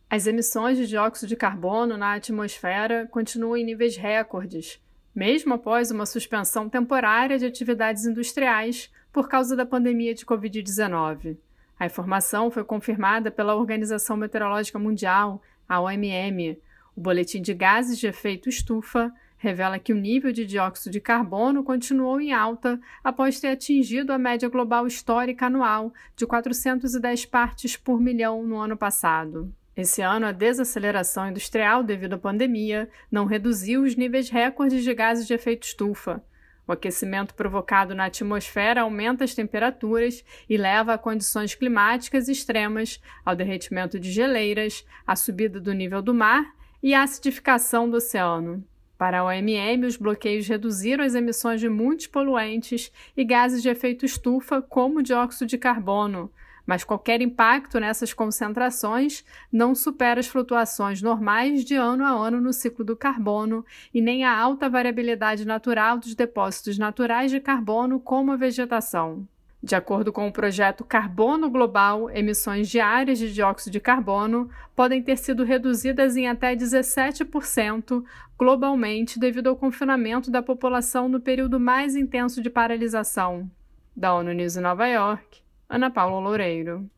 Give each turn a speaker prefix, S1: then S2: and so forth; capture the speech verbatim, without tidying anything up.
S1: As emissões de dióxido de carbono na atmosfera continuam em níveis recordes, mesmo após uma suspensão temporária de atividades industriais por causa da pandemia de covid dezenove. A informação foi confirmada pela Organização Meteorológica Mundial, a O M M. O Boletim de Gases de Efeito Estufa revela que o nível de dióxido de carbono continuou em alta após ter atingido a média global histórica anual de quatrocentas e dez partes por milhão no ano passado. Esse ano, a desaceleração industrial devido à pandemia não reduziu os níveis recordes de gases de efeito estufa. O aquecimento provocado na atmosfera aumenta as temperaturas e leva a condições climáticas extremas, ao derretimento de geleiras, à subida do nível do mar e à acidificação do oceano. Para a O M M, os bloqueios reduziram as emissões de muitos poluentes e gases de efeito estufa, como o dióxido de carbono, mas qualquer impacto nessas concentrações não supera as flutuações normais de ano a ano no ciclo do carbono e nem a alta variabilidade natural dos depósitos naturais de carbono, como a vegetação. De acordo com o projeto Carbono Global, emissões diárias de dióxido de carbono podem ter sido reduzidas em até dezessete por cento globalmente devido ao confinamento da população no período mais intenso de paralisação. Da ONU News em Nova York, Ana Paula Loureiro.